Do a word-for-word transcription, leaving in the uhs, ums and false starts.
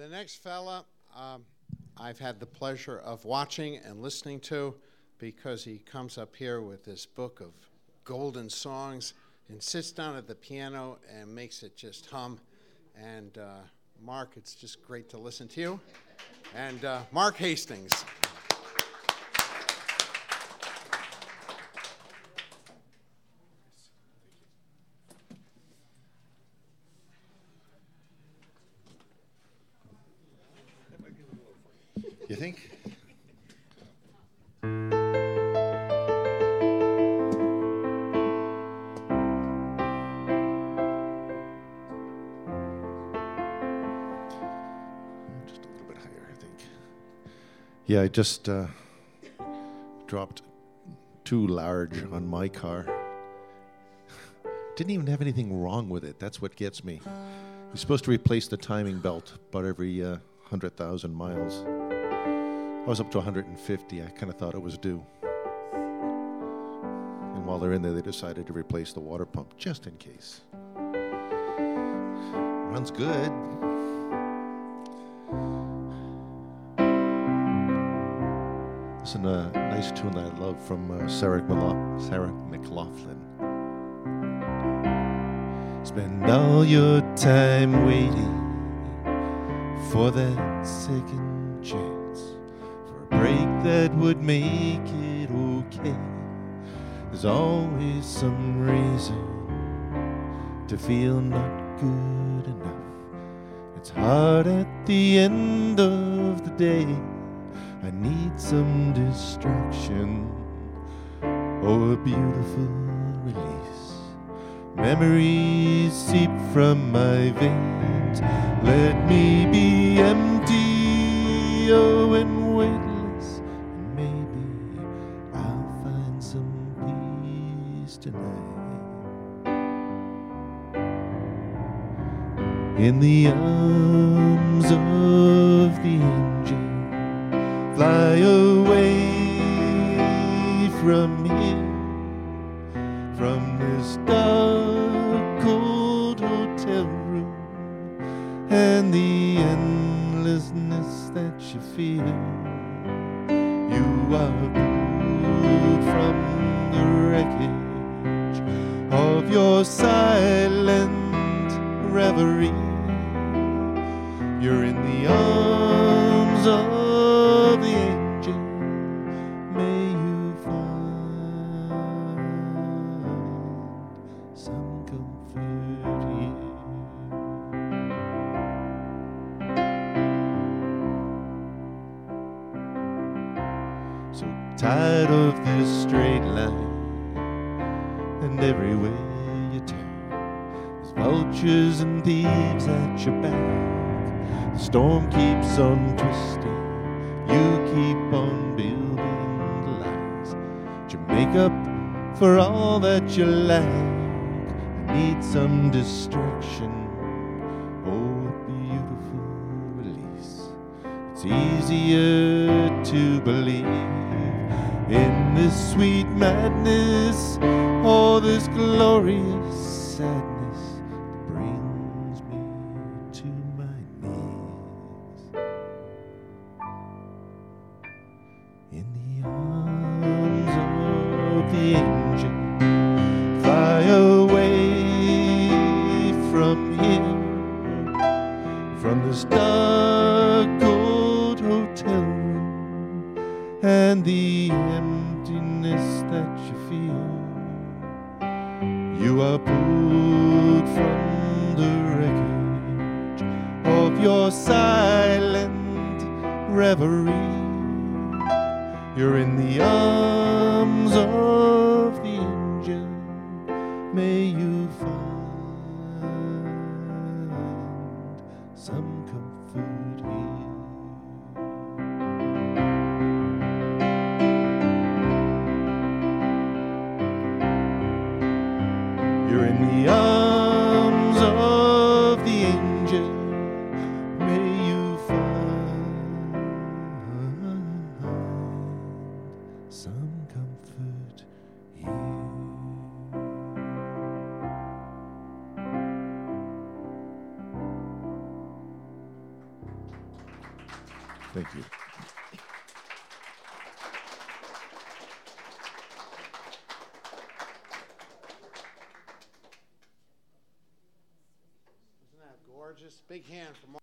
the next fella um, I've had the pleasure of watching and listening to because he comes up here with this book of golden songs and sits down at the piano and makes it just hum. And uh, Mark, it's just great to listen to you. And uh, Mark Hastings. You think? Just a little bit higher, I think. Yeah, I just uh, dropped too large on my car. Didn't even have anything wrong with it. That's what gets me. You're supposed to replace the timing belt about every uh, one hundred thousand miles. I was up to one hundred fifty. I kind of thought it was due. And while they're in there, they decided to replace the water pump, just in case. Runs good. This is a nice tune that I love from uh, Sarah, Malo- Sarah McLachlan. Spend all your time waiting for that second chance, break that would make it okay. There's always some reason to feel not good enough. It's hard at the end of the day. I need some distraction or a beautiful release. Memories seep from my veins. Let me be empty, oh, and weightless. In the arms of the angel, fly away from here, from this dark, cold hotel room, and the endlessness that you feel. You are pulled from the wreckage of your silent reverie. You're in the arms of the angel. May you find some comfort here. So tired of this straight line, and everywhere you turn, there's vultures and thieves at your back. The storm keeps on twisting, you keep on building the lies to make up for all that you lack. I need some distraction, oh, a beautiful release. It's easier to believe in this sweet madness, oh, this glorious sadness. Thank you. Isn't that gorgeous? Big hand for Mark.